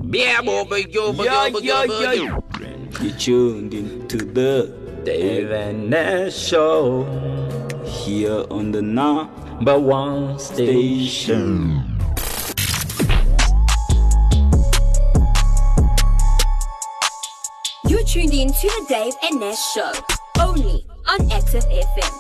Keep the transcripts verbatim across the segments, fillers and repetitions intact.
Yeah, boy, yo, Yeah, yeah, yeah. You tuned into the Dave and Nash Show here on the number one station. You're tuned in to the Dave and Nash Show, only on Active F M.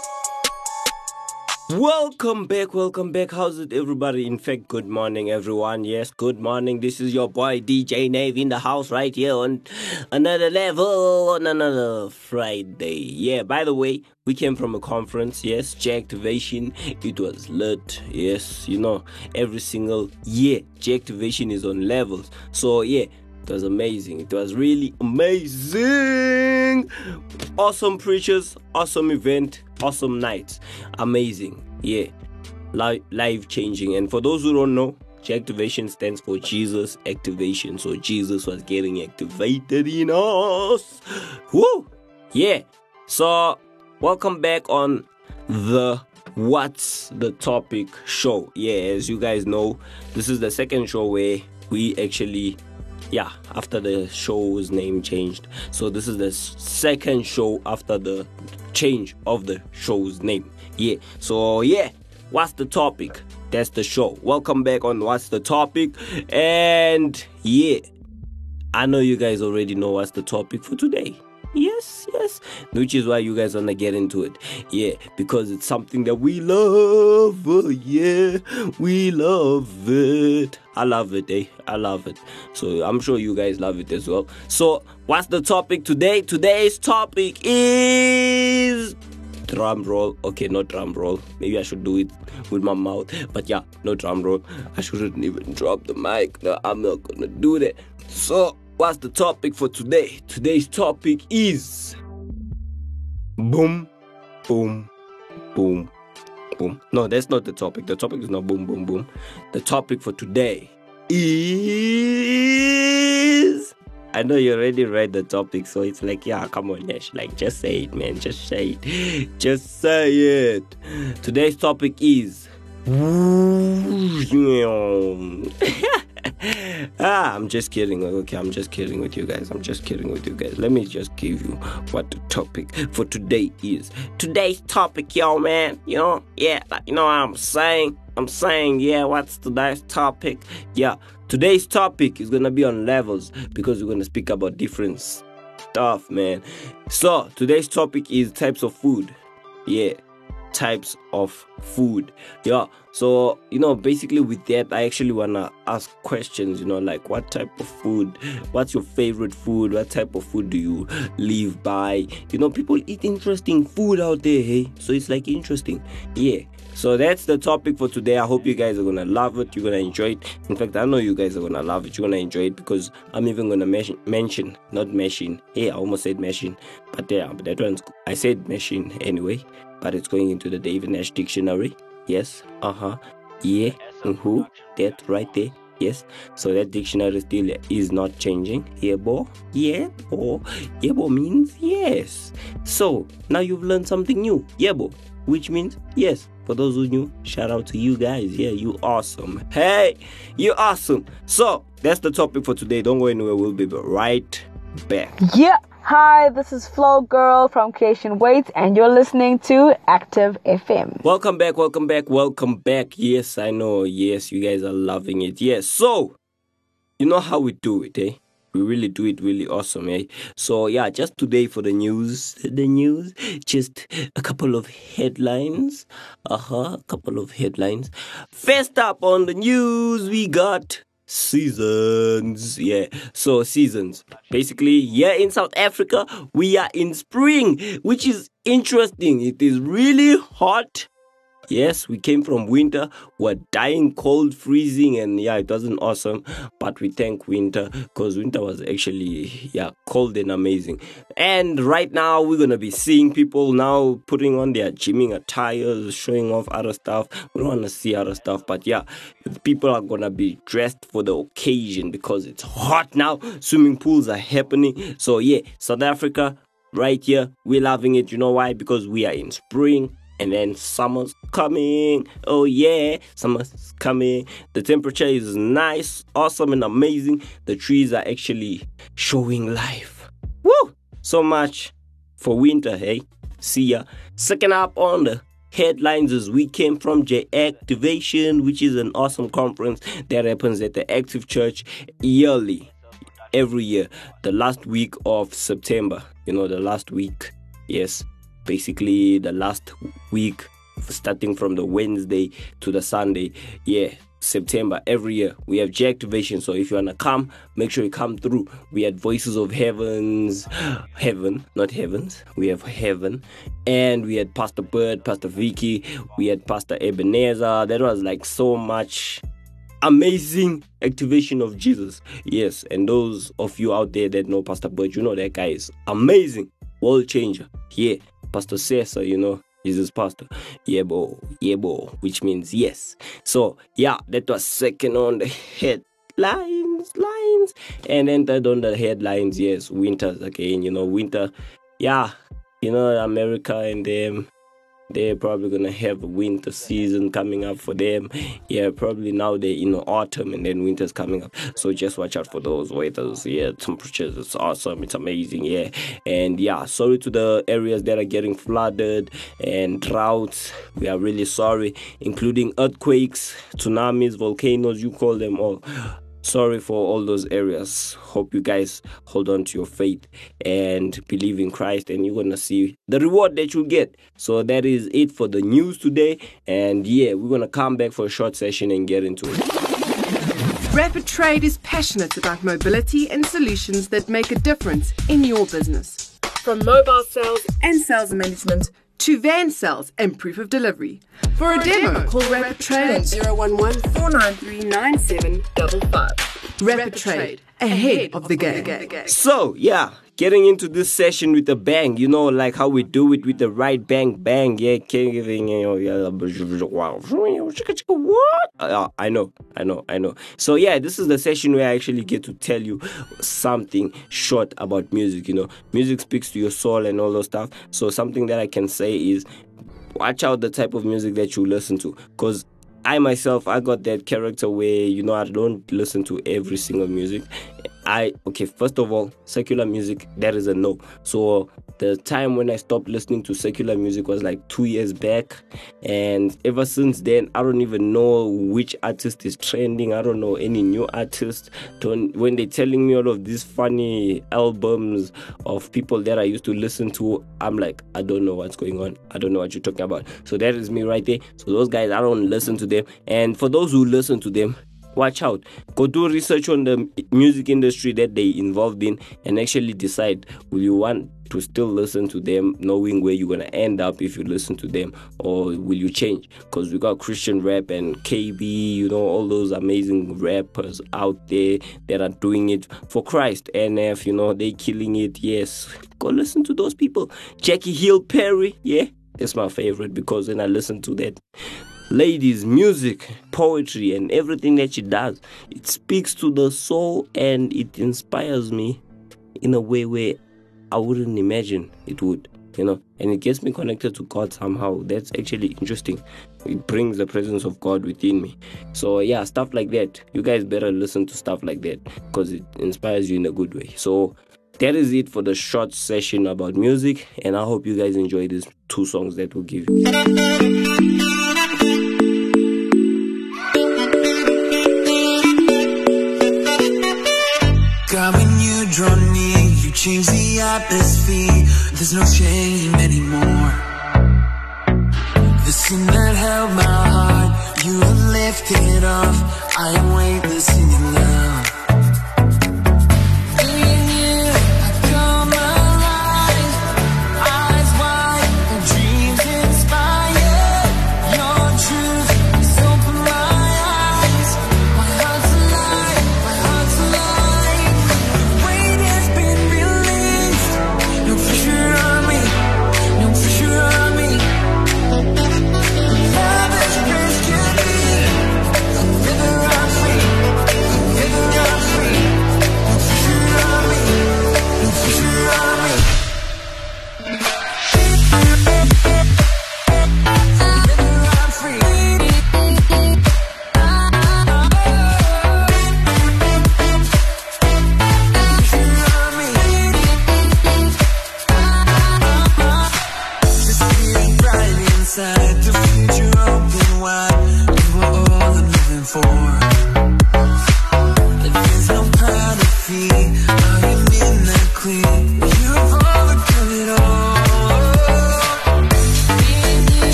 Welcome back, welcome back. How's it, everybody? In fact, good morning, everyone. Yes, good morning. This is your boy D J Nave in the house right here on another level on another Friday. Yeah, by the way, we came from a conference. Yes, J Activation. It was lit. Yes, you know, every single year, J Activation is on levels. So, yeah. It was amazing. It was really amazing. Awesome preachers, awesome event, awesome nights. Amazing. Yeah. Life, life changing. And for those who don't know, J Activation stands for Jesus Activation. So Jesus was getting activated in us. Woo! Yeah. So welcome back on the What's the Topic show. Yeah, as you guys know, this is the second show where we actually Yeah, after the show's name changed. So this is the second show after the change of the show's name. Yeah, so yeah, what's the topic? That's the show. Welcome back on What's the Topic. And yeah, I know you guys already know what's the topic for today. Yes, yes. Which is why you guys wanna get into it. Yeah, because it's something that we love. Oh, yeah, we love it. I love it, eh? I love it. So I'm sure you guys love it as well. So what's the topic today? Today's topic is drum roll. Okay, not drum roll. Maybe I should do it with my mouth. But yeah, no drum roll. I shouldn't even drop the mic. No, I'm not gonna do that. So what's the topic for today? Today's topic is boom, boom, boom, boom. No, that's not the topic. The topic is not boom, boom, boom. The topic for today is... I know you already read the topic, so it's like, yeah, come on, Nash. Like, just say it, man. Just say it. Just say it. Today's topic is... ah, I'm just kidding. Okay, I'm just kidding with you guys. I'm just kidding with you guys. Let me just give you what the topic for today is. Today's topic, yo, man. You know, yeah, like, you know what I'm saying? I'm saying, yeah, what's today's topic? Yeah, today's topic is gonna be on levels because we're gonna speak about different stuff, man. So, today's topic is types of food. Yeah. Types of food. Yeah, so you know, basically with that I actually wanna ask questions, you know, like what type of food, what's your favorite food, what type of food do you live by? You know, people eat interesting food out there, hey, so it's like interesting. Yeah, so that's the topic for today. I hope you guys are gonna love it, you're gonna enjoy it. In fact, I know you guys are gonna love it, you're gonna enjoy it, because I'm even gonna mention mention not machine. Hey, I almost said machine, but yeah, but that one's, I said machine anyway, but it's going into the Dave and Nash dictionary. Yes, uh-huh, yeah, mm-hmm, that right there. Yes, so that dictionary still is not changing. Yeah, boy, yeah, boy, yeah, boy means yes. So now you've learned something new. Yeah, boy, which means yes. For those who knew, shout out to you guys. Yeah, you awesome. Hey, you awesome. So that's the topic for today. Don't go anywhere. We'll be right back. Yeah. Hi, this is Flow Girl from Creation Waits, and you're listening to Active F M. Welcome back, welcome back, welcome back. Yes, I know. Yes, you guys are loving it. Yes, so, you know how we do it, eh? We really do it really awesome, eh? So, yeah, just today for the news, the news, just a couple of headlines. Uh-huh, a couple of headlines. First up on the news, we got... seasons. Yeah, so seasons. Basically, here in South Africa, we are in spring, which is interesting. It is really hot. Yes, we came from winter. We're dying cold, freezing, and yeah, it wasn't awesome. But we thank winter because winter was actually, yeah, cold and amazing. And right now, we're going to be seeing people now putting on their gymming attires, showing off other stuff. We don't want to see other stuff, but yeah, people are going to be dressed for the occasion because it's hot now. Swimming pools are happening. So yeah, South Africa, right here, we're loving it. You know why? Because we are in spring. and then summer's coming. Oh yeah, summer's coming. The temperature is nice, awesome, and amazing. The trees are actually showing life. Woo! So much for winter, hey? See ya. Second up on the headlines is we came from J Activation, which is an awesome conference that happens at the Active Church yearly, every year, the last week of September. You know, the last week, yes, basically the last week, starting from the Wednesday to the Sunday, yeah, September, every year we have J Activation. So if you want to come, make sure you come through. We had Voices of Heavens, Heaven, not Heavens, we have Heaven, and we had Pastor Bird, Pastor Vicky, we had Pastor Ebenezer. That was like so much amazing activation of Jesus. Yes, and those of you out there that know Pastor Bird, you know that guy is amazing, world changer. Yeah, Pastor Cesar, you know, he's his pastor. Yeah, bo, yeah, bo, which means yes. So, yeah, that was second on the headlines, lines. And then third on the headlines, yes, winters again, you know, winter. Yeah, you know, America and them, they're probably going to have a winter season coming up for them. Yeah, probably now they're in autumn and then winter's coming up. So just watch out for those weathers. Yeah, temperatures, it's awesome. It's amazing. Yeah. And yeah, sorry to the areas that are getting flooded and droughts. We are really sorry, including earthquakes, tsunamis, volcanoes, you call them all. Sorry for all those areas. Hope you guys hold on to your faith and believe in Christ, and you're going to see the reward that you get. So that is it for the news today. And yeah, we're going to come back for a short session and get into it. Rapid Trade is passionate about mobility and solutions that make a difference in your business. From mobile sales and sales management to van sales and proof of delivery. For a demo, call Rapid Trade on zero one one, four nine three, nine seven five five. Rapid Trade, ahead of the game. So, yeah, getting into this session with a bang, you know, like how we do it with the right bang, bang, yeah, what? Uh, I know, I know, I know. So, yeah, this is the session where I actually get to tell you something short about music, you know. Music speaks to your soul and all those stuff. So, something that I can say is watch out the type of music that you listen to, because I myself, I got that character where, you know, I don't listen to every single music. I, okay, first of all, secular music, that is a no. So the time when I stopped listening to secular music was like two years back. And ever since then, I don't even know which artist is trending. I don't know any new artist. Don't, when they're telling me all of these funny albums of people that I used to listen to, I'm like, I don't know what's going on. I don't know what you're talking about. So that is me right there. So those guys, I don't listen to them. And for those who listen to them, watch out. Go do research on the music industry that they involved in and actually decide, will you want to still listen to them, knowing where you're going to end up if you listen to them, or will you change? Because we got Christian rap and K B, you know, all those amazing rappers out there that are doing it for Christ. N F, you know, they killing it. Yes, go listen to those people. Jackie Hill Perry, yeah, that's my favorite, because when I listen to that lady's music, poetry, and everything that she does, it speaks to the soul and it inspires me in a way where I wouldn't imagine it would, you know, and it gets me connected to God somehow. That's actually interesting. It brings the presence of God within me. So yeah, stuff like that. You guys better listen to stuff like that, because it inspires you in a good way. So that is it for the short session about music, and I hope you guys enjoy these two songs that we'll give you. God, when you draw near, you change the atmosphere. There's no shame anymore. The sin that held my heart, you have lifted off. I am weightless in your love. In you, I come alive. Eyes wide and dreams inspired. Your truth has opened my eyes. My heart's alive, my heart's alive. Weight has been released. No pressure on me, no pressure on me. Love has rescued me. A river I'm free, a river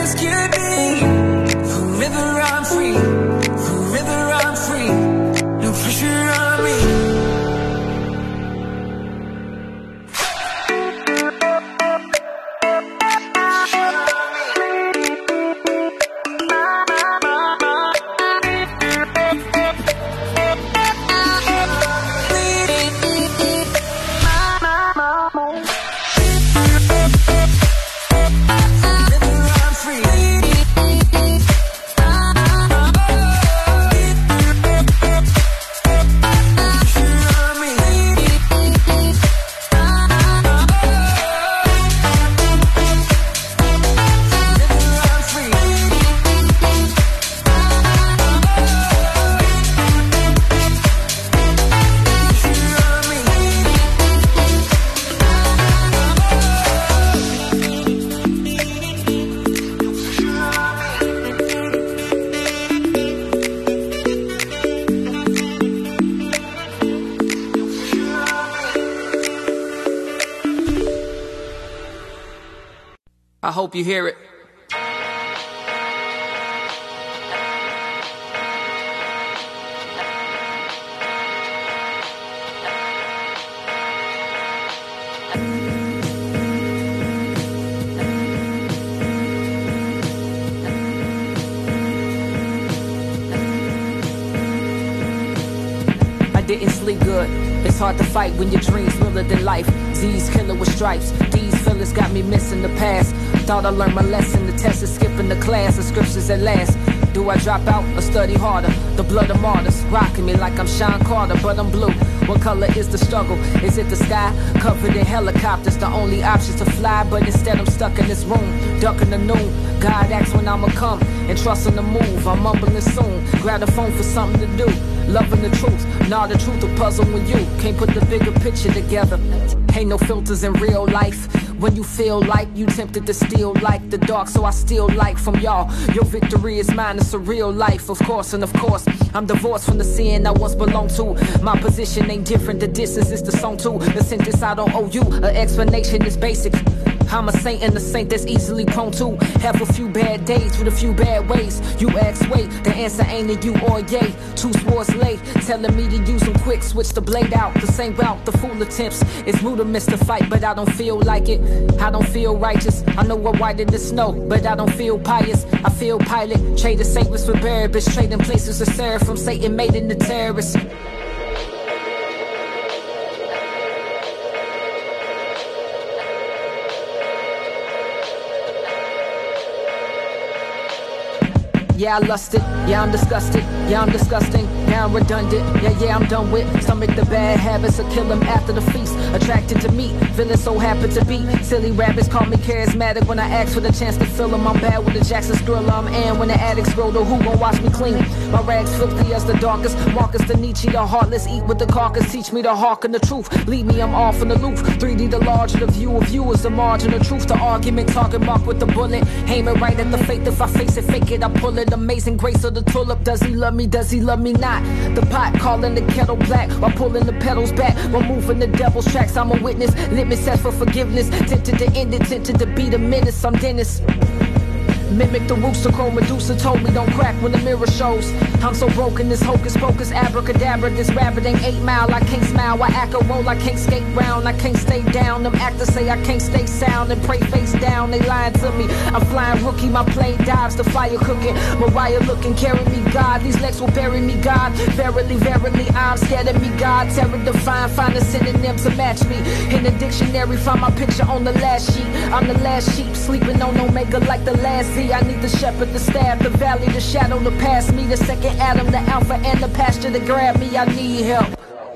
rescued me. Forever I'm free, forever I'm free. No pressure on me. I hope you hear it. I didn't sleep good. It's hard to fight when your dreams realer than life. Z's killer with stripes. These feelings got me missing the past. Thought I learned my lesson. The test is skipping the class. The scriptures at last. Do I drop out or study harder? The blood of martyrs rocking me like I'm Sean Carter, but I'm blue. What color is the struggle? Is it the sky? Covered in helicopters. The only option's to fly, but instead I'm stuck in this room, ducking the noon. God asks when I'ma come and trusting the move. I'm mumbling soon. Grab the phone for something to do. Loving the truth, nah, the truth will puzzle when you can't put the bigger picture together. Ain't no filters in real life. When you feel like you tempted to steal like the dark, so I steal light from y'all. Your victory is mine, it's a real life, of course. And of course, I'm divorced from the sin I once belonged to. My position ain't different, the distance is the song too. The sentence I don't owe you, an explanation is basic. I'm a saint and a saint that's easily prone to have a few bad days with a few bad ways. You ask, wait, the answer ain't a you or yay. Two swords late, telling me to use them quick, switch the blade out. The same route, the fool attempts. It's rudiments to fight, but I don't feel like it. I don't feel righteous. I know we're whiter than snow, but I don't feel pious. I feel pilot, trading saviors for Barabbas, trading places with seraphim, Satan made in the terrorists. Yeah, I lust it, yeah, I'm disgusted, yeah, I'm disgusting, yeah, I'm redundant, yeah, yeah, I'm done with. Stomach the bad habits or kill them after the feast. Attracted to meat, villain so happen to be. Silly rabbits call me charismatic when I ask for the chance to fill them. I'm bad with the Jackson Skrilla, I'm and when the addicts grow, the who gon' wash me clean. My rags filthy as the darkest, Marcus the Nietzsche, the heartless, eat with the carcass. Teach me to hearken the truth, leave me, I'm off in the loop. three D the larger the view of you is the margin of truth. The argument, target mark with the bullet, aim it right at the faith. If I face it, fake it, I pull it. Amazing grace of the tulip. Does he love me? Does he love me not? The pot calling the kettle black while pulling the pedals back. While moving the devil's tracks. I'm a witness. Litmus test for forgiveness. Tempted to end it. Tempted to be the menace. I'm Dennis. Mimic the rooster crow. Medusa told me don't crack when the mirror shows. I'm so broken, this hocus pocus, abracadabra. This rabbit ain't eight mile, I can't smile. I act a roll, I can't skate round. I can't stay down, them actors say I can't stay sound. And pray face down, they lying to me. I'm flying rookie, my plane dives, the fire cooking. Mariah looking, carry me God. These legs will bury me God. Verily, verily, I'm scared of me God. Terror define, find a synonym to match me. In the dictionary, find my picture on the last sheet. I'm the last sheep, sleeping on Omega like the last Z. I need the shepherd, the staff, the valley, the shadow to pass me. The second Adam, the alpha, and the pasture to grab me. I need help.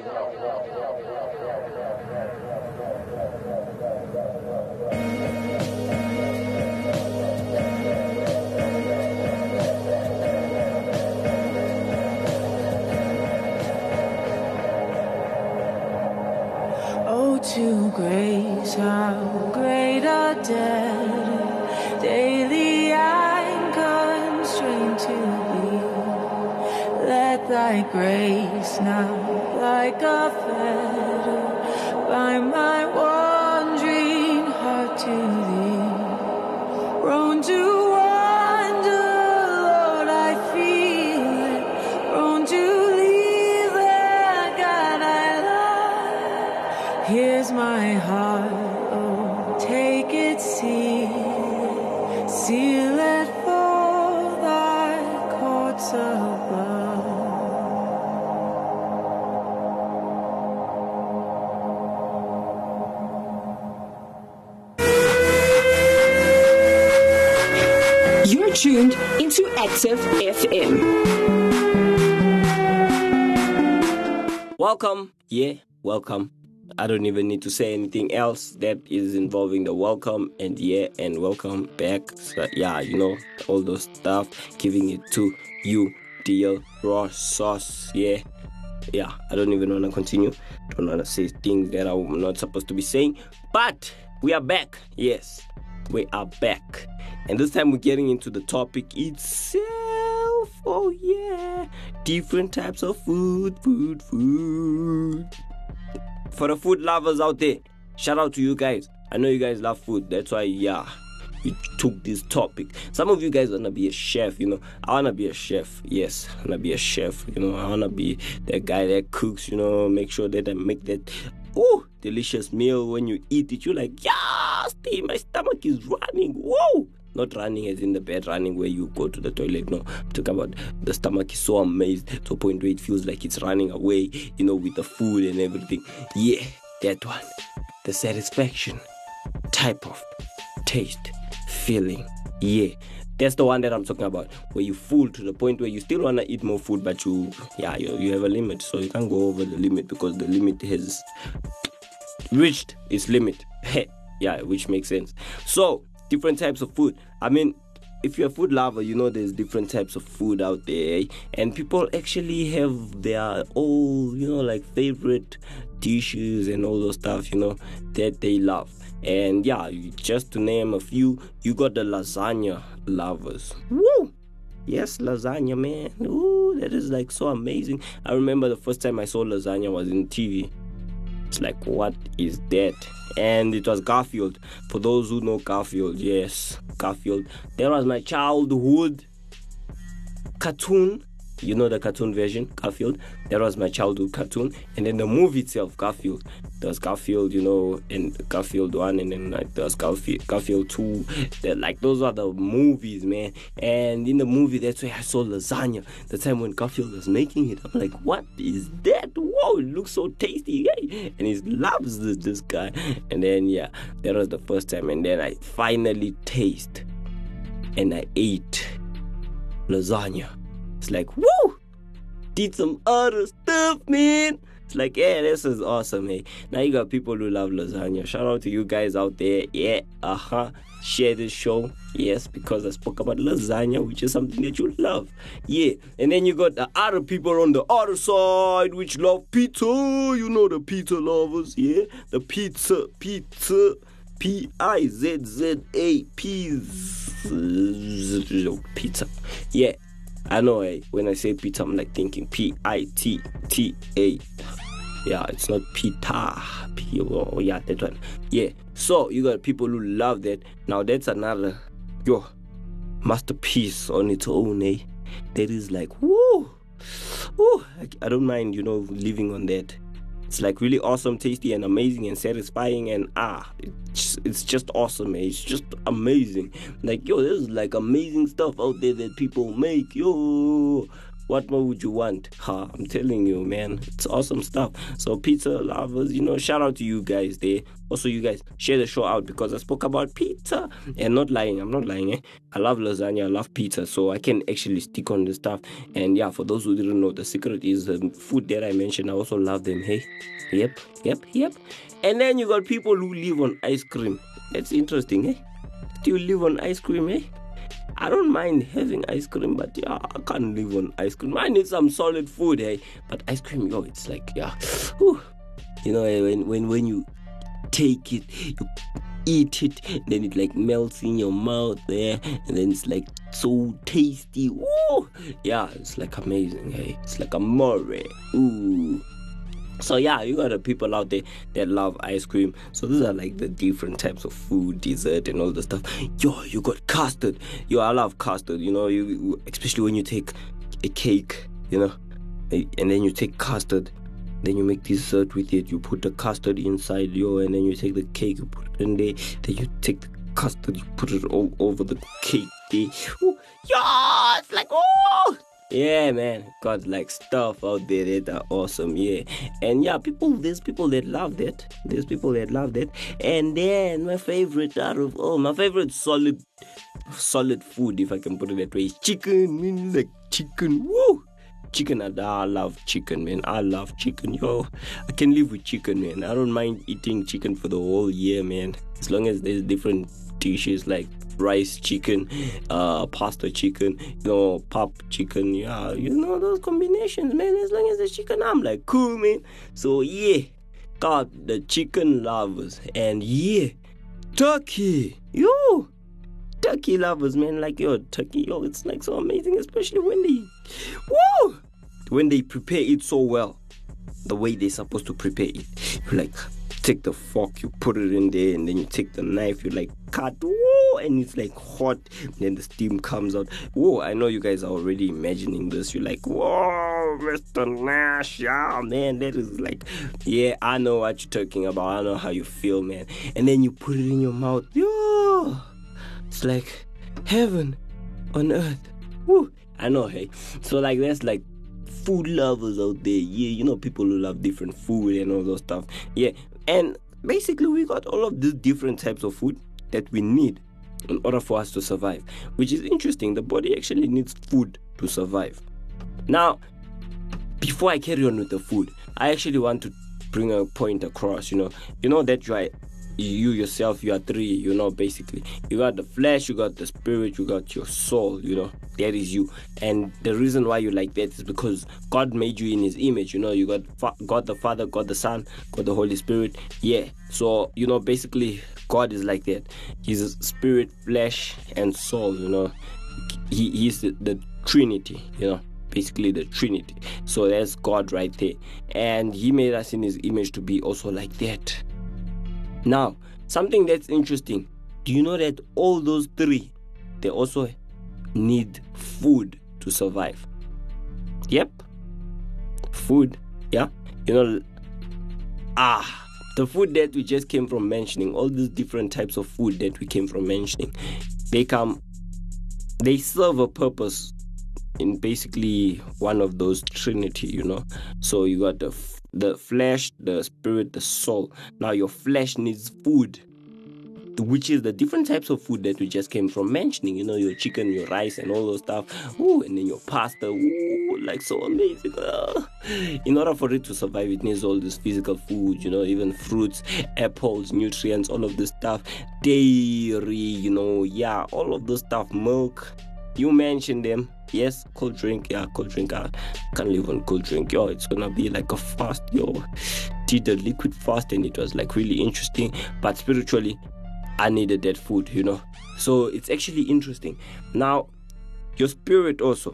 Oh, to grace, how great a debt daily I'm constrained to be. Let thy grace now, like a fetter, bind my wandering heart to thee. Prone to walk feel it fall like chords above. You're tuned into Active F M. Welcome, yeah, welcome. I don't even need to say anything else that is involving the welcome and yeah and welcome back. So yeah, you know, all those stuff, giving it to you, dear raw sauce, yeah. Yeah, I don't even want to continue. Don't want to say things that I'm not supposed to be saying. But we are back, yes, we are back. And this time we're getting into the topic itself. Oh yeah, different types of food, food, food. For the food lovers out there, shout out to you guys. I know you guys love food. That's why, yeah, we took this topic. Some of you guys wanna be a chef, you know. I wanna be a chef. Yes, I wanna be a chef. You know, I wanna be that guy that cooks. You know, make sure that I make that oh delicious meal. When you eat it, you're like, yeah, Steve, my stomach is running. Whoa. Not running as in the bed running where you go to the toilet. No, I'm talking about the stomach is so amazed to a point where it feels like it's running away, you know, with the food and everything. Yeah, that one. The satisfaction type of taste, feeling. Yeah, that's the one that I'm talking about. Where you full to the point where you still want to eat more food, but you, yeah, you, you have a limit. So you can't go over the limit because the limit has reached its limit. Yeah, which makes sense. So, different types of food. I mean, if you're a food lover, you know there's different types of food out there, and people actually have their all, you know, like favorite dishes and all those stuff, you know, that they love. And yeah, just to name a few, you got the lasagna lovers. Woo! Yes, lasagna, man. Ooh, that is like so amazing. I remember the first time I saw lasagna was in T V. It's like, what is that? And it was Garfield. For those who know Garfield, yes, Garfield. That was my childhood cartoon. You know the cartoon version, Garfield. That was my childhood cartoon. And then the movie itself, Garfield. There was Garfield, you know, and Garfield one, and then like there was Garfield, Garfield two. That, like those are the movies, man. And in the movie, that's where I saw lasagna. The time when Garfield was making it, I'm like, what is that? Whoa, it looks so tasty, hey? And he loves this, this guy. And then yeah, that was the first time. And then I finally taste, and I ate lasagna. It's like, woo! Did some other stuff, man. It's like, yeah, this is awesome, hey. Now you got people who love lasagna. Shout out to you guys out there. Yeah, uh-huh. Share this show. Yes, because I spoke about lasagna, which is something that you love. Yeah. And then you got the other people on the other side, which love pizza. You know the pizza lovers, yeah? The pizza, pizza. P I Z Z A, pizza. Pizza. Yeah. I know, eh, when I say pizza, I'm like thinking P I T T A. Yeah, it's not pita. P- oh, yeah, that one. Yeah, so you got people who love that. Now, that's another, yo, masterpiece on its own, eh? That is like, woo, woo. I, I don't mind, you know, living on that. It's like really awesome, tasty, and amazing, and satisfying, and ah, it's, it's just awesome, man. It's just amazing. Like, yo, there's like amazing stuff out there that people make. Yo, what more would you want? Ha, I'm telling you, man, it's awesome stuff. So, pizza lovers, you know, shout out to you guys there. Also, you guys, share the show out because I spoke about pizza. And not lying, I'm not lying, eh? I love lasagna, I love pizza, so I can actually stick on the stuff. And yeah, for those who didn't know, the secret is the um, food that I mentioned. I also love them, hey? Yep, yep, yep. And then you got people who live on ice cream. That's interesting, eh? Do you live on ice cream, eh? I don't mind having ice cream, but yeah, I can't live on ice cream. I need some solid food, hey? But ice cream, yo, it's like, yeah. Whew. You know, when, when, when you take it, you eat it, then it like melts in your mouth there, and then it's like so tasty. Woo! Yeah, it's like amazing, hey? It's like a more. Ooh. So yeah, you got the people out there that love ice cream. So these are like the different types of food, dessert, and all the stuff. Yo, you got custard. Yo, I love custard. You know, you especially when you take a cake, you know, and then you take custard, then you make dessert with it. You put the custard inside, yo, and then you take the cake, you put it in there. Then you take the custard, you put it all over the cake there. Ooh, yeah, it's like, oh! Yeah, man, got like stuff out there that are awesome, yeah. And yeah, people, there's people that love that. There's people that love that. And then my favorite out of all, my favorite solid, solid food, if I can put it that way, is chicken. Man, like chicken, woo! Chicken, I, I love chicken, man. I love chicken, yo. I can live with chicken, man. I don't mind eating chicken for the whole year, man. As long as there's different dishes like rice chicken, uh, pasta chicken, you know, pop chicken, yeah, you know, those combinations, man. As long as there's chicken, I'm like, cool, man. So, yeah, got the chicken lovers. And, yeah, turkey, yo. Turkey lovers, man, like, yo, turkey, yo, it's like so amazing, especially when they, woo, when they prepare it so well, the way they're supposed to prepare it. You like take the fork, you put it in there, and then you take the knife, you like cut, woo, and it's like hot, and then the steam comes out. Whoa, I know you guys are already imagining this. You're like, whoa, Mister Nash, yeah, man, that is like, yeah, I know what you're talking about. I know how you feel, man. And then you put it in your mouth, yo. It's like heaven on earth. Woo. I know, hey. So like there's like food lovers out there. Yeah, you know, people who love different food and all those stuff. Yeah. And basically we got all of these different types of food that we need in order for us to survive. Which is interesting. The body actually needs food to survive. Now, before I carry on with the food, I actually want to bring a point across, you know. You know that you are you yourself, you are three, you know, basically. You got the flesh, you got the spirit, you got your soul, you know. That is you. And the reason why you like that is because God made you in his image, you know. You got fa- God the Father, God the Son, God the Holy Spirit. Yeah. So, you know, basically, God is like that. He's spirit, flesh, and soul, you know. He, he's the, the Trinity, you know. Basically the Trinity. So that's God right there. And he made us in his image to be also like that. Now, something that's interesting. Do you know that all those three, they also need food to survive? Yep. Food. Yeah. You know, ah, the food that we just came from mentioning, all these different types of food that we came from mentioning, they come, they serve a purpose in basically one of those trinity, you know. So you got the the flesh, the spirit, the soul. Now your flesh needs food, which is the different types of food that we just came from mentioning, you know, your chicken, your rice, and all those stuff. Ooh, and then your pasta. Ooh, like so amazing. Uh, in order for it to survive, it needs all this physical food, you know, even fruits, apples, nutrients, all of this stuff, dairy, you know, yeah, all of those stuff, milk. You mentioned them. Yes, cold drink. Yeah, cold drink. I can't live on cold drink. Yo, it's gonna be like a fast. Yo, did a liquid fast, and it was like really interesting. But spiritually, I needed that food, you know. So it's actually interesting. Now, your spirit also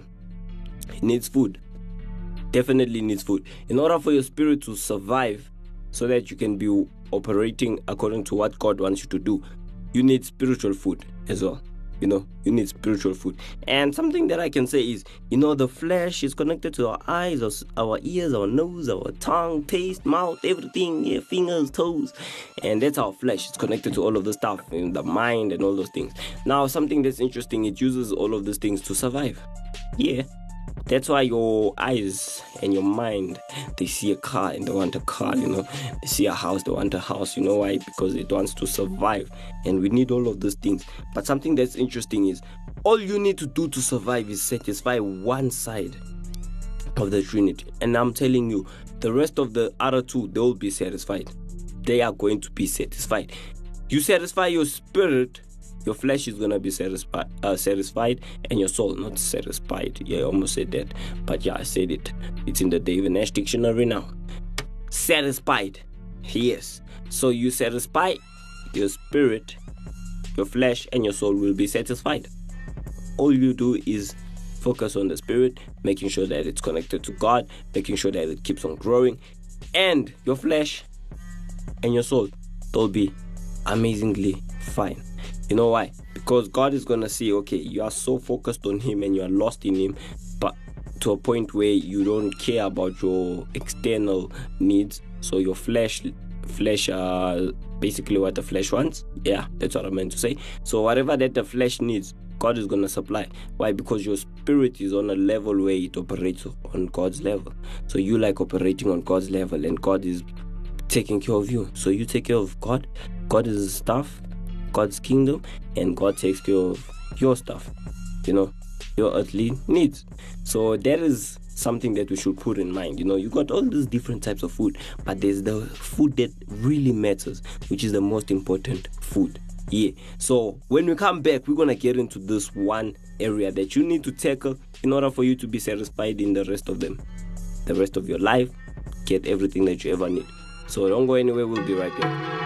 needs food. Definitely needs food. In order for your spirit to survive, so that you can be operating according to what God wants you to do, you need spiritual food as well. You know, you need spiritual food. And something that I can say is, you know, the flesh is connected to our eyes, our, our ears, our nose, our tongue, taste, mouth, everything, yeah, fingers, toes. And that's our flesh. It's connected to all of the stuff, in the mind and all those things. Now, something that's interesting, it uses all of these things to survive. Yeah. That's why your eyes and your mind, they see a car and they want a car, you know. They see a house, they want a house. You know why? Because it wants to survive. And we need all of those things. But something that's interesting is, all you need to do to survive is satisfy one side of the Trinity. And I'm telling you, the rest of the other two, they will be satisfied. They are going to be satisfied. You satisfy your spirit, your flesh is going to be satisfied, uh, satisfied, and your soul not satisfied. Yeah, I almost said that. But yeah, I said it. It's in the David Nash dictionary now. Satisfied. Yes. So you satisfy your spirit, your flesh, and your soul will be satisfied. All you do is focus on the spirit, making sure that it's connected to God, making sure that it keeps on growing, and your flesh and your soul, they'll be amazingly fine. You know why? Because God is going to see, okay, you are so focused on him and you are lost in him, but to a point where you don't care about your external needs. So your flesh flesh, uh, basically what the flesh wants. Yeah, that's what I meant to say. So whatever that the flesh needs, God is going to supply. Why? Because your spirit is on a level where it operates on God's level. So you like operating on God's level, and God is taking care of you. So you take care of God. God is stuff, God's kingdom, and God takes care of your stuff, you know, your earthly needs. So that is something that we should put in mind. You know, you got all these different types of food, but there's the food that really matters, which is the most important food. Yeah. So when we come back, we're gonna get into this one area that you need to tackle in order for you to be satisfied in the rest of them, the rest of your life, get everything that you ever need. So don't go anywhere. We'll be right back.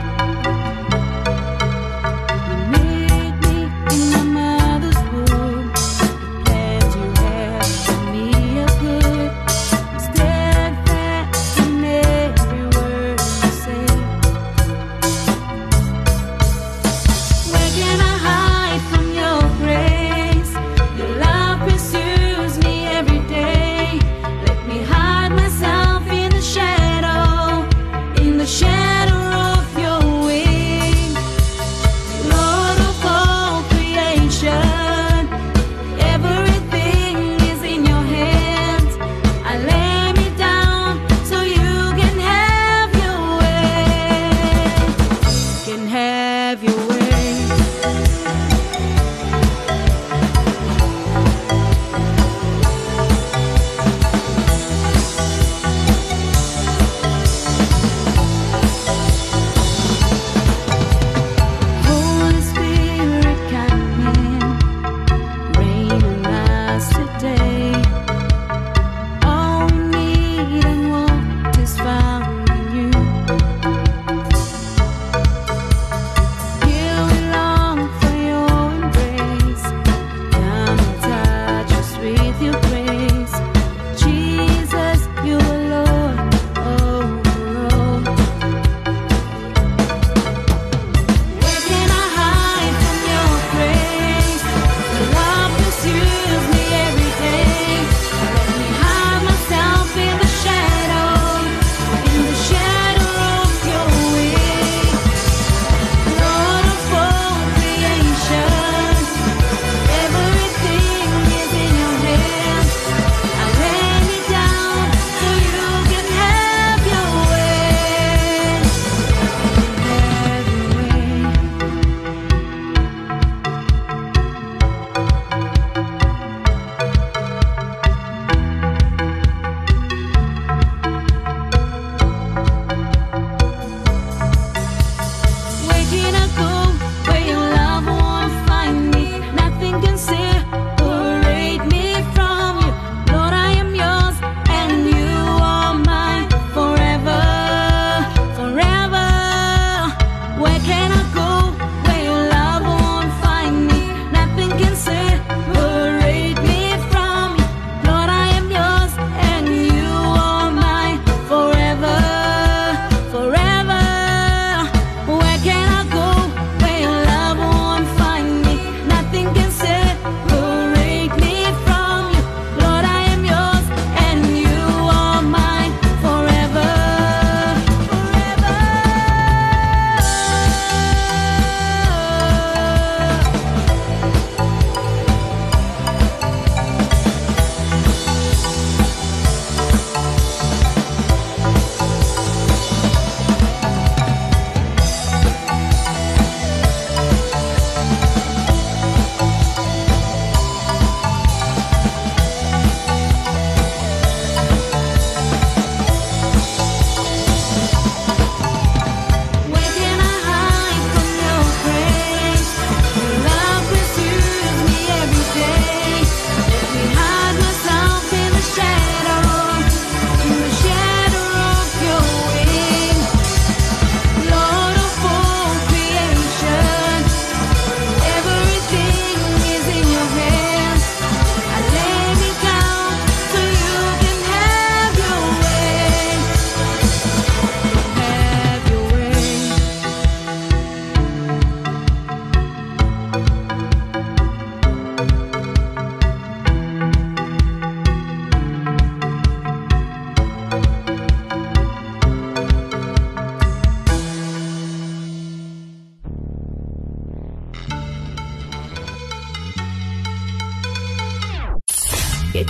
Made me in my mother's womb.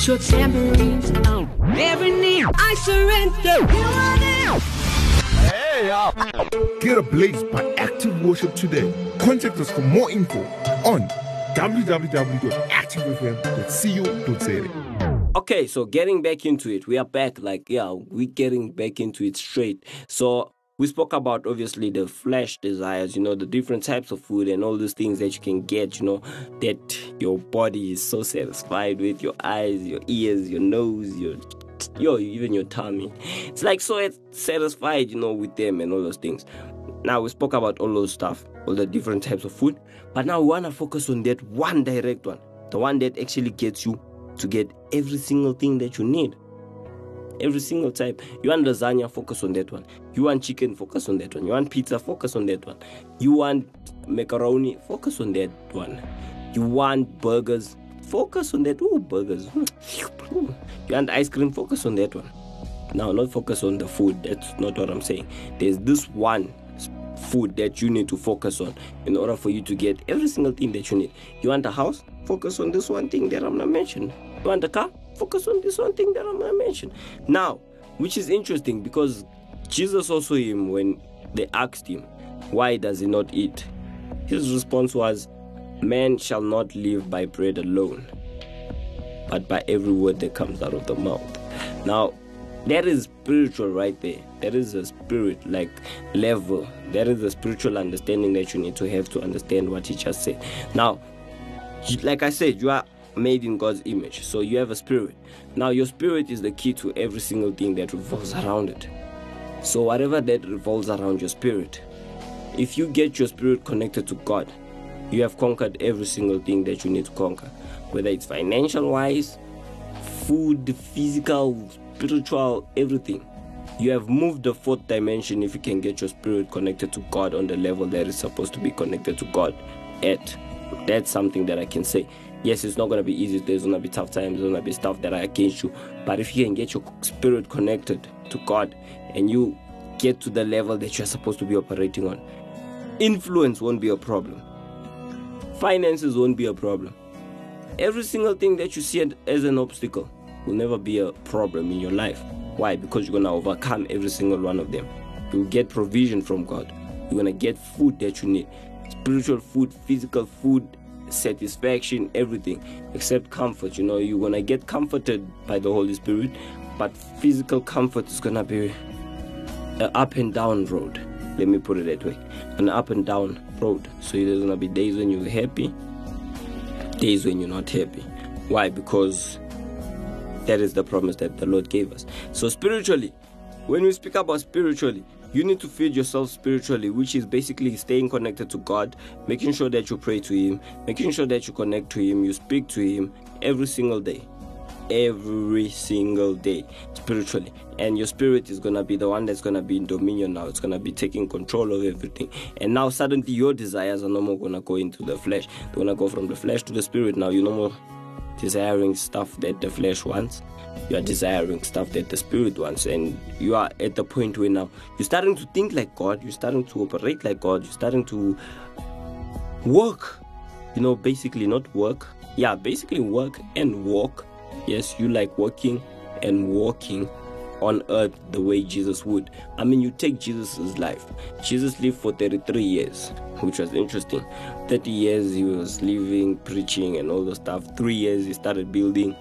Get your tambourines out. Every knee I surrender. You are there. Get ablaze by Active Worship today. Contact us for more info on w w w dot active f m dot co dot z a. Okay, so getting back into it, we are back. Like, yeah, we're getting back into it straight. So we spoke about, obviously, the flesh desires, you know, the different types of food and all those things that you can get, you know, that your body is so satisfied with, your eyes, your ears, your nose, your, your even your tummy. It's like so satisfied, you know, with them and all those things. Now, we spoke about all those stuff, all the different types of food, but now we want to focus on that one direct one, the one that actually gets you to get every single thing that you need. Every single type. You want lasagna, focus on that one. You want chicken, focus on that one. You want pizza, focus on that one. You want macaroni, focus on that one. You want burgers, focus on that. Ooh, burgers. You want ice cream, focus on that one. Now, not focus on the food. That's not what I'm saying. There's this one food that you need to focus on in order for you to get every single thing that you need. You want a house? Focus on this one thing that I'm going to mention. You want a car? Focus on this one thing that I'm going to mention. Now, which is interesting because Jesus also, him, when they asked him, why does he not eat? His response was, man shall not live by bread alone, but by every word that comes out of the mouth. Now, that is spiritual right there. That is a spirit like level. That is a spiritual understanding that you need to have to understand what he just said. Now, like I said, you are made in God's image. So you have a spirit. Now your spirit is the key to every single thing that revolves around it. So whatever that revolves around your spirit, if you get your spirit connected to God, you have conquered every single thing that you need to conquer. Whether it's financial wise, food, physical, spiritual, everything. You have moved the fourth dimension if you can get your spirit connected to God on the level that it's supposed to be connected to God at. That's something that I can say. Yes, it's not going to be easy. There's going to be tough times. There's going to be stuff that are against you. But if you can get your spirit connected to God and you get to the level that you're supposed to be operating on, influence won't be a problem. Finances won't be a problem. Every single thing that you see as an obstacle will never be a problem in your life. Why? Because you're going to overcome every single one of them. You'll get provision from God. You're going to get food that you need. Spiritual food, physical food, satisfaction, everything except comfort. You know, you're gonna get comforted by the Holy Spirit, but physical comfort is gonna be an up and down road. Let me put it that way, an up and down road. So there's gonna be days when you're happy, days when you're not happy. Why? Because that is the promise that the Lord gave us. So spiritually, when we speak about spiritually, you need to feed yourself spiritually, which is basically staying connected to God, making sure that you pray to Him, making sure that you connect to Him, you speak to Him every single day. Every single day, spiritually. And your spirit is going to be the one that's going to be in dominion now. It's going to be taking control of everything. And now suddenly your desires are no more going to go into the flesh. They're going to go from the flesh to the spirit. Now you're no more desiring stuff that the flesh wants. You are desiring stuff that the spirit wants, and you are at the point where now you're starting to think like God, you're starting to operate like God, you're starting to work, you know, basically not work, yeah, basically work and walk. Yes, you like working and walking on earth the way Jesus would. I mean, you take Jesus' life. Jesus lived for thirty-three years, which was interesting. thirty years he was living, preaching and all the stuff. Three years he started building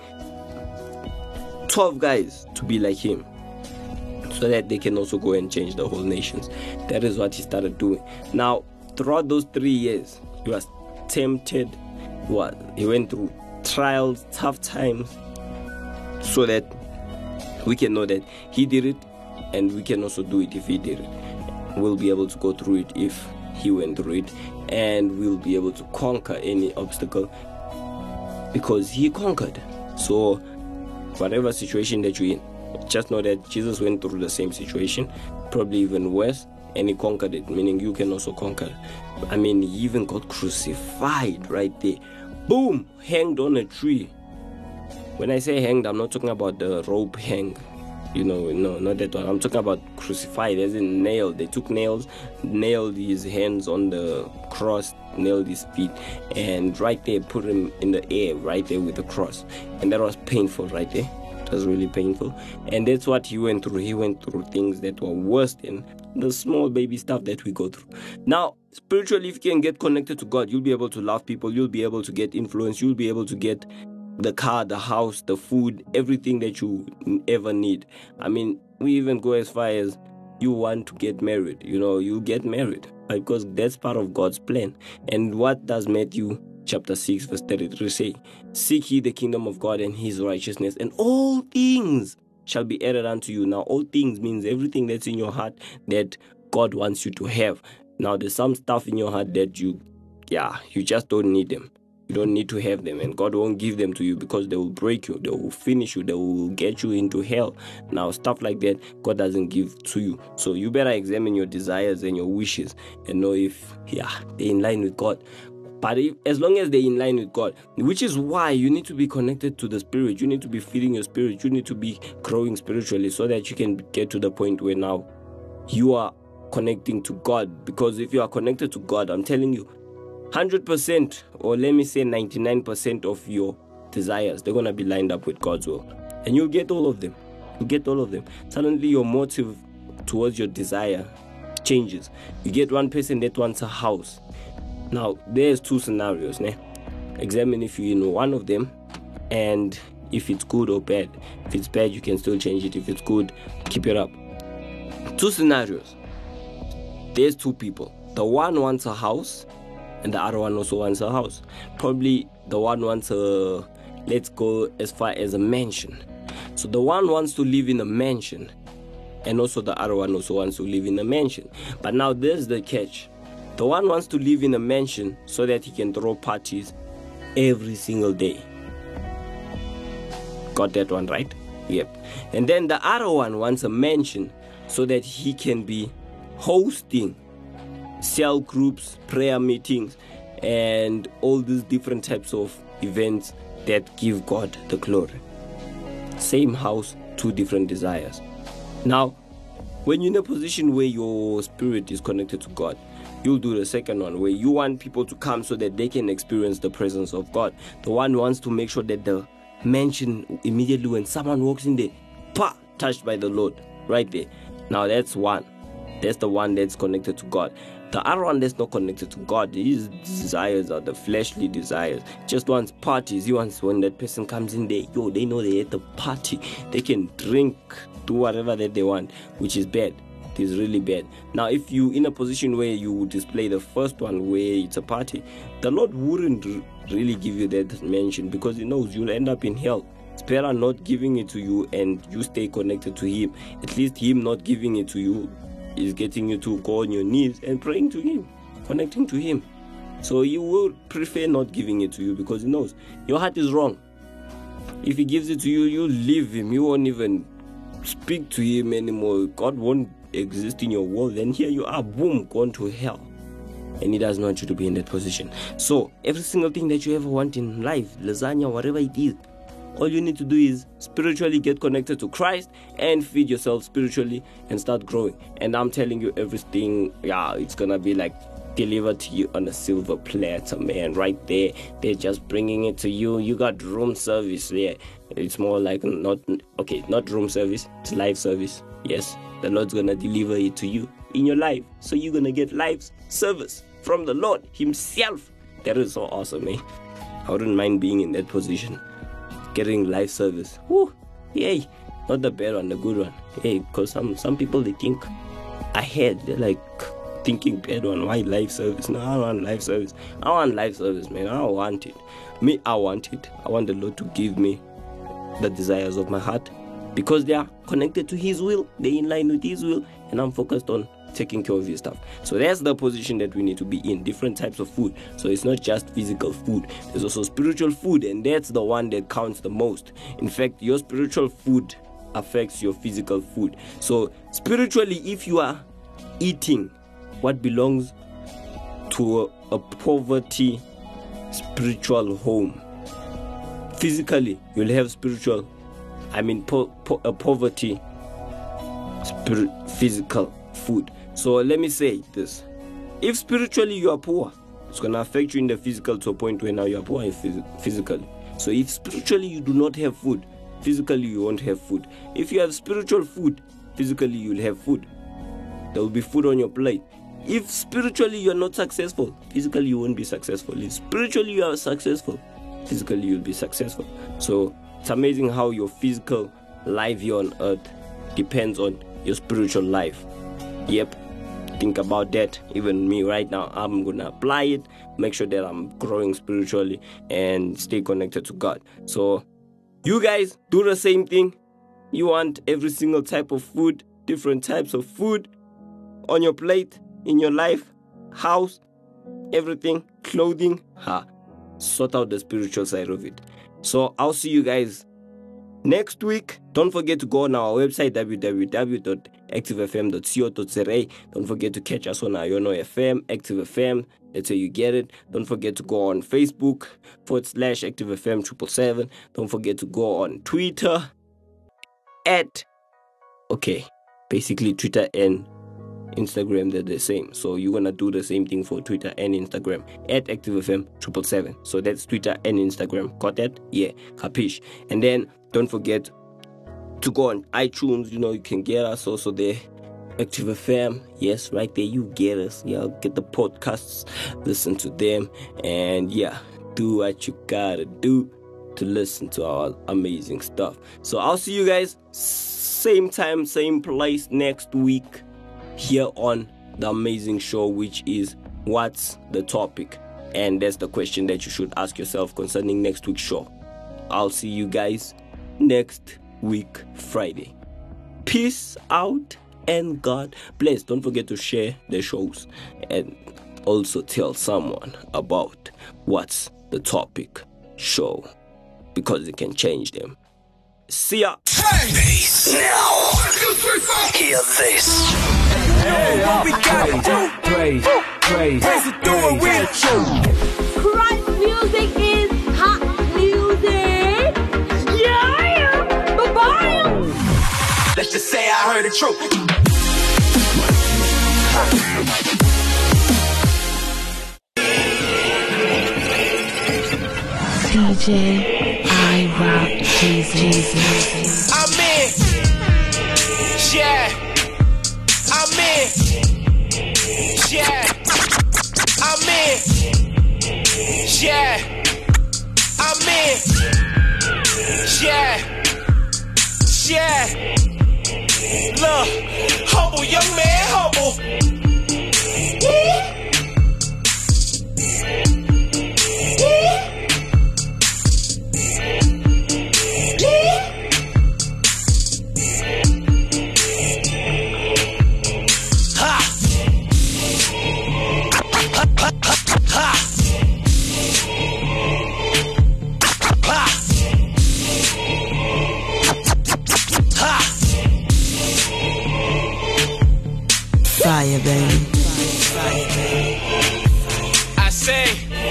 twelve guys to be like him, so that they can also go and change the whole nations. That is what he started doing. Now, throughout those three years, he was tempted. What he went through trials, tough times, so that we can know that he did it, and we can also do it if he did it. We'll be able to go through it if he went through it, and we'll be able to conquer any obstacle because he conquered. So whatever situation that you're in, just know that Jesus went through the same situation, probably even worse, and he conquered it, meaning you can also conquer. I mean, he even got crucified right there. Boom! Hanged on a tree. When I say hanged, I'm not talking about the rope hang. You know, no, not that one. I'm talking about crucified, as in nailed. They took nails, nailed his hands on the cross, nailed his feet, and right there put him in the air, right there with the cross. And that was painful right there. It was really painful. And that's what he went through. He went through things that were worse than the small baby stuff that we go through. Now, spiritually, if you can get connected to God, you'll be able to love people. You'll be able to get influence. You'll be able to get the car, the house, the food, everything that you ever need. I mean, we even go as far as you want to get married. You know, you get married because that's part of God's plan. And what does Matthew chapter six verse thirty-three say? Seek ye the kingdom of God and his righteousness, and all things shall be added unto you. Now, all things means everything that's in your heart that God wants you to have. Now, there's some stuff in your heart that you, yeah, you just don't need them. You don't need to have them, and God won't give them to you because they will break you, they will finish you, they will get you into hell. Now, stuff like that, God doesn't give to you. So you better examine your desires and your wishes and know if, yeah, they're in line with God. But if, as long as they're in line with God, which is why you need to be connected to the Spirit, you need to be feeding your spirit, you need to be growing spiritually so that you can get to the point where now you are connecting to God. Because if you are connected to God, I'm telling you, one hundred percent, or let me say ninety-nine percent of your desires, they're going to be lined up with God's will. And you'll get all of them. You'll get all of them. Suddenly your motive towards your desire changes. You get one person that wants a house. Now, there's two scenarios. Né? Examine if you're in one of them and if it's good or bad. If it's bad, you can still change it. If it's good, keep it up. Two scenarios. There's two people. The one wants a house and the other one also wants a house. Probably the one wants a, let's go as far as a mansion. So the one wants to live in a mansion, and also the other one also wants to live in a mansion. But now there's the catch. The one wants to live in a mansion so that he can throw parties every single day. Got that one right? Yep. And then the other one wants a mansion so that he can be hosting cell groups, prayer meetings, and all these different types of events that give God the glory. Same house, two different desires. Now, when you're in a position where your spirit is connected to God, you'll do the second one, where you want people to come so that they can experience the presence of God. The one wants to make sure that the mansion, immediately when someone walks in there, pa, touched by the Lord, right there. Now that's one. That's the one that's connected to God. The other one that's not connected to God, his desires are the fleshly desires. Just wants parties. He wants when that person comes in there, yo, they know they're at the party. They can drink, do whatever that they want, which is bad. It is really bad. Now, if you're in a position where you display the first one, where it's a party, the Lord wouldn't r- really give you that mention because He knows you'll end up in hell. It's better not giving it to you and you stay connected to Him. At least Him not giving it to you is getting you to go on your knees and praying to Him, connecting to Him. So you will prefer not giving it to you because He knows your heart is wrong. If He gives it to you, you leave Him. You won't even speak to Him anymore. God won't exist in your world. Then here you are, boom, gone to hell. And He doesn't want you to be in that position. So every single thing that you ever want in life, lasagna, whatever it is, all you need to do is spiritually get connected to Christ and feed yourself spiritually and start growing. And I'm telling you, everything, yeah, it's gonna be like delivered to you on a silver platter, man. Right there, they're just bringing it to you. You got room service there. It's more like not okay, not room service. It's life service. Yes, the Lord's gonna deliver it to you in your life, so you're gonna get life service from the Lord Himself. That is so awesome, eh? I wouldn't mind being in that position. Getting life service. Woo! Yay! Not the bad one, the good one. Hey, because some, some people, they think ahead. They're like thinking bad one. Why life service? No, I don't want life service. I want life service, man. I don't want it. Me, I want it. I want the Lord to give me the desires of my heart because they are connected to His will. They're in line with His will. And I'm focused on taking care of His stuff. So that's the position that we need to be in. Different types of food. So it's not just physical food. There's also spiritual food, and that's the one that counts the most. In fact, your spiritual food affects your physical food. So spiritually, if you are eating what belongs to a, a poverty spiritual home, physically you'll have spiritual, I mean po- po- a poverty spirit, physical food. So let me say this. If spiritually you are poor, it's going to affect you in the physical to a point where now you are poor phys- physically. So if spiritually you do not have food, physically you won't have food. If you have spiritual food, physically you'll have food. There will be food on your plate. If spiritually you are not successful, physically you won't be successful. If spiritually you are successful, physically you'll be successful. So it's amazing how your physical life here on earth depends on your spiritual life. Yep, think about that. Even me right now, I'm gonna apply it, make sure that I'm growing spiritually and stay connected to God. So you guys do the same thing. You want every single type of food, different types of food on your plate, in your life, house, everything, clothing. Ha, sort out the spiritual side of it. So I'll see you guys next week. Don't forget to go on our website, w w w dot active f m dot co dot z a. Don't forget to catch us on Iono F M, Active F M. That's how you get it. Don't forget to go on Facebook, forward slash Active F M triple seven. Don't forget to go on Twitter at, okay, basically Twitter and Instagram, they're the same. So you're gonna do the same thing for Twitter and Instagram at Active F M triple seven. So that's Twitter and Instagram. Got that? Yeah, capiche. And then don't forget to go on iTunes. You know, you can get us also there. Active F M. Yes, right there you get us. Yeah, get the podcasts, listen to them, and yeah, do what you gotta do to listen to our amazing stuff. So I'll see you guys same time, same place next week here on the amazing show, which is what's the topic? And that's the question that you should ask yourself concerning next week's show. I'll see you guys next week Friday. Peace out and God bless. Don't forget to share the shows and also tell someone about what's the topic show, because it can change them. See ya. Bass now. Hear this. Hey, you know what we gotta do? Praise, praise, praise it through it with you. Christ music is hot music. Yeah, bye-bye. Let's just say I heard the truth. D J I Rock Jesus. I'm in. Yeah. I'm in. Yeah. I'm in. Yeah. I'm in. Yeah. Yeah. Look, humble young man, humble. Woo. Fire, baby. I say,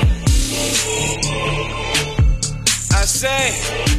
I say,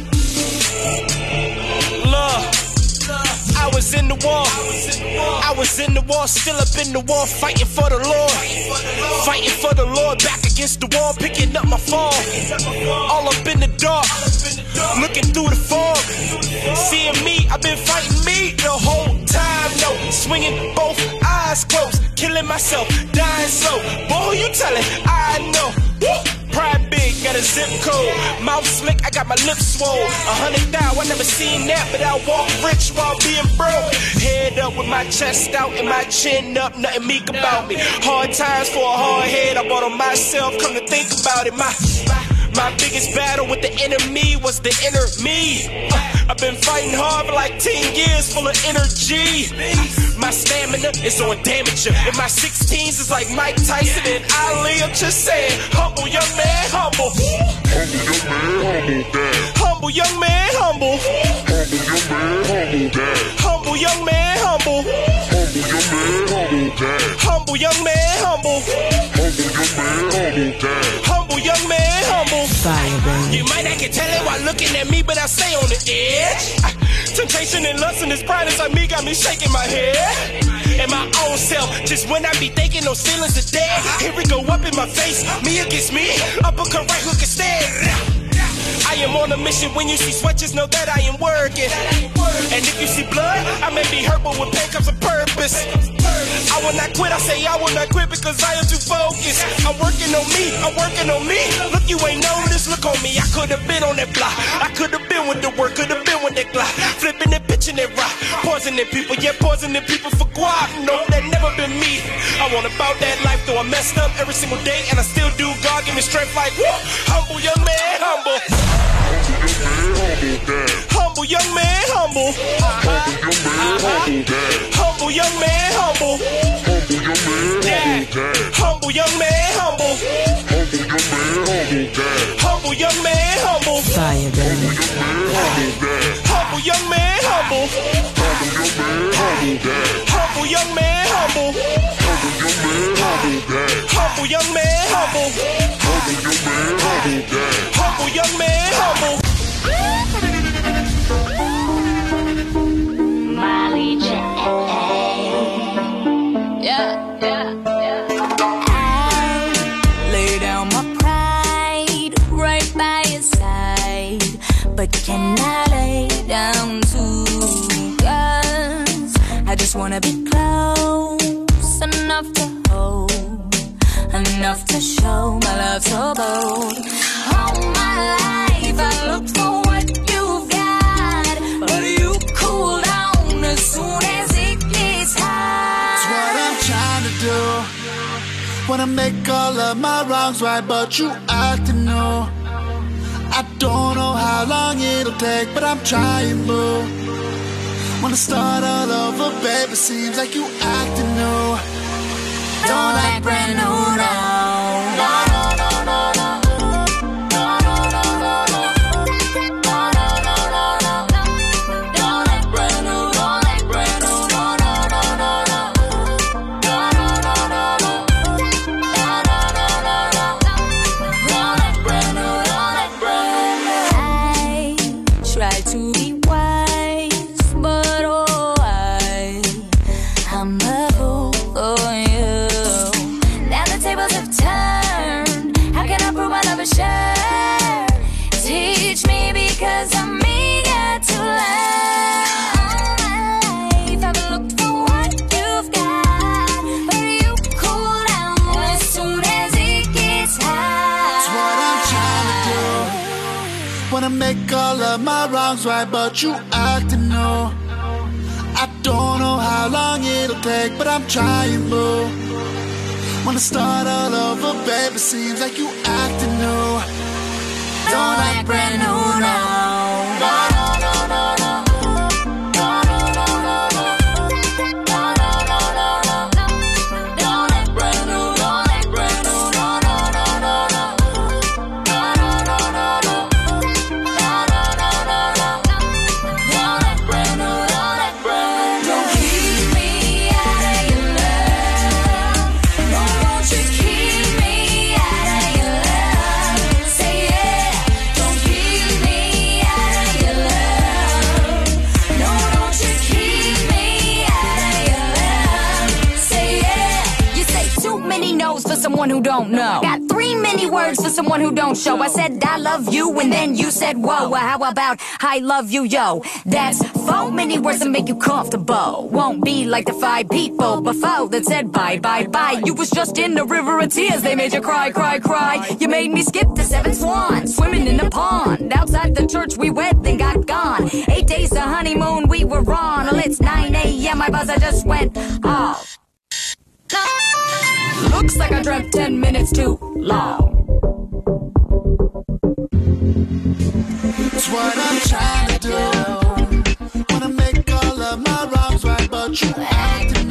look, I was in the war, I was in the war, still up in the war, fighting for the Lord, fighting for the Lord, back against the wall, picking up my phone, all up in the dark, looking through the fog, seeing me, I've been fighting me the whole time, no, swinging both eyes closed, killing myself, dying slow, boy, who you telling? I know, woo! Pride big, got a zip code, mouth slick, I got my lips swole, a hundred thou, I never seen that, but I walk rich while being broke, head up with my chest out and my chin up, nothing meek about me, hard times for a hard head, I bought on myself, come to think about it, my, my biggest battle with the enemy was the inner me, uh, I've been fighting hard for like ten years, full of energy, my stamina is on damage, in my sixteens it's like Mike Tyson and Ali, I'm just saying, humble young man, humble, humble young man, humble, humble young man, humble, humble young man, humble, humble young man, humble, humble young man, humble, Fire, baby. You might not can tell it while looking at me, but I stay on the edge. Temptation and lust and this pride inside me got me shaking my head. And my own self, just when I be thinking those feelings are dead. Here we go up in my face, me against me, uppercut, right hook instead. I am on a mission. When you see sweat, just know that I am working. And if you see blood, I may be hurt, but with pain comes a purpose. I will not quit, I say I will not quit because I am too focused. I'm working on me, I'm working on me. Look, you ain't noticed, look on me. I could have been on that block, I could have been with the work, could have been with that glock. Flipping and pitching that rock, poisoning people, yeah, poisoning people for guap. No, that never been me. I want about that life, though I messed up every single day, and I still do. God give me strength like, woo, humble young man, humble. Humble young man, humble. Humble young man, humble. Humble young man, humble. Humble young man, humble. Fire, baby. Humble young man, humble. Humble young man, humble. Humble young man, humble. Humble young man, humble. Molly J. Yeah, yeah, yeah. I lay down my pride right by your side, but can I lay down too? 'Cause I just wanna be close enough to hold, enough to show my love so bold. All my life I looked for what you've got, but you cool down as soon as it gets hot. That's what I'm trying to do. Wanna make all of my wrongs right, but you acting new. I don't know how long it'll take, but I'm trying, boo. Wanna start all over, baby, seems like you acting new. Don't act brand new now. No, no, no, no, no. Teach me because I'm eager to learn. All my life I've looked for what you've got, but you cool down as soon as it gets hot. That's what I'm trying to do. Wanna make all of my wrongs right, but you acting new. I don't know how long it'll take, but I'm trying, boo. Wanna start all over, baby, seems like you acting new. Don't act brand new now. No, no, no, no, no. No, no, no, no, no. No, no, no, no, no. Don't act brand new. Don't act brand new. No, no, no, no, no. No, no, no, no, no. No, no, no, no, no. Don't act brand new. Don't act brand new. Don't keep me out of your love. No, won't you keep me out of your love? Say yeah. Don't keep me out of your love. No, don't you keep me out of your love. Say yeah. You say too many no's for someone who don't know. Got three many words for someone who don't show. I said I love you and then you said whoa. Well, how about I love you, yo? That's four many words to make you comfortable. Won't be like the five people before that said bye, bye, bye. You was just in the river of tears. They made you cry, cry, cry. You made me skip the seven swans, swimming in the pond. Outside the church we wed, then got gone. Eight days of honeymoon we were on. Well, it's nine a.m. my buzzer just went off. Looks like I dreamt ten minutes too long. That's what I'm trying to do. Wanna make all of my wrongs right, but you acting